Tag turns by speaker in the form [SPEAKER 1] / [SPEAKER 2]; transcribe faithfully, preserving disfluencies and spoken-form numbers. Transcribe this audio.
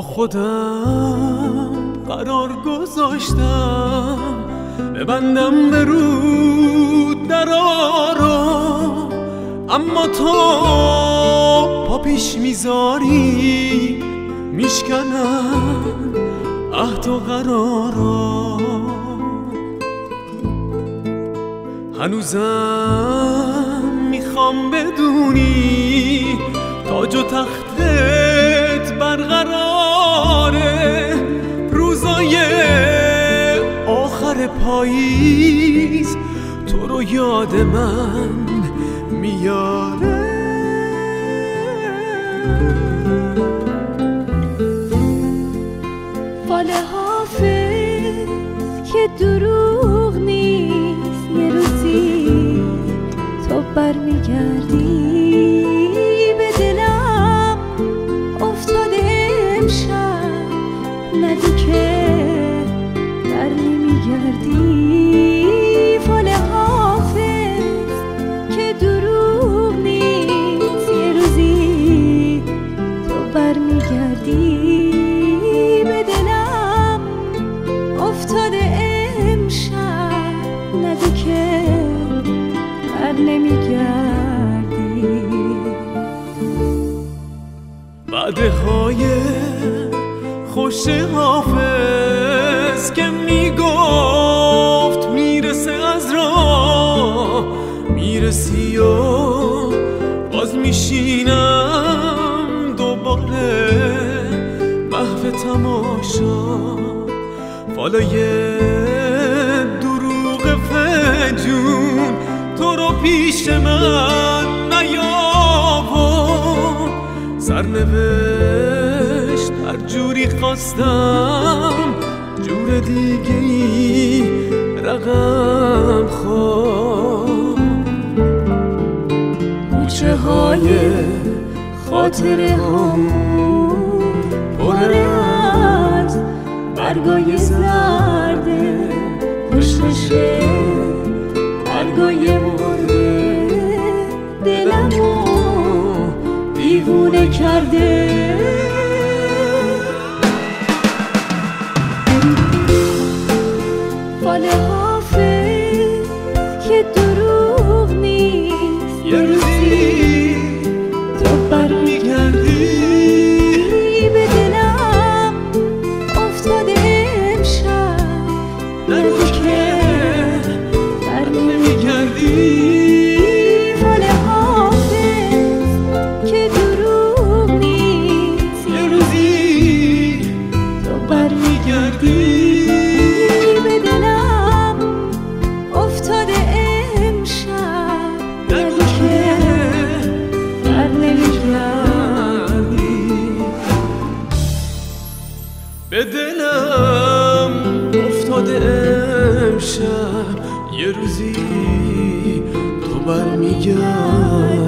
[SPEAKER 1] خودم قرار گذاشتم ببندم به رود درارو، اما تو پا پیش میذاری میشکنم عهد و قرارو. هنوزم میخوام بدونی تاج و تختت برقراره، روزای آخر پاییز تو رو یاد من میاره.
[SPEAKER 2] فال حافظ که دروغ نیست، یه روزی تو برمیگردی به دلم افتاده امشب، ندی که در نمیگردی. فال حافظ که دروغ نیست، یه روزی تو برمیگردی به دلم افتاده امشب، ندی که در نمیگردی.
[SPEAKER 1] وعده های خوش حافظ که میگفت میرسه از راه، میرسی و باز میشینم دوباره محو تماشا. فالای دروغ فجون تو رو پیش من نیاور، سرنوشت هر جوری خواستم جور دیگه‌ای رقم خورد. کوچه های خاطره هم پر از برگای زرده، پشتشه برگای مرده، دلمو دیوونه کرده.
[SPEAKER 2] فال حافظ که دروغ نیست،
[SPEAKER 1] یه روزی
[SPEAKER 2] تو برمیگردی به دلم افتاده امشب، ندی که در نمیگردی. فال حافظ که دروغ نیست، یه روزی تو برمیگردی به دلم افتاده امشب، ندی که در نمیگردی.
[SPEAKER 1] به دلم افتاده امشب، یه روزی تو برمیگردی.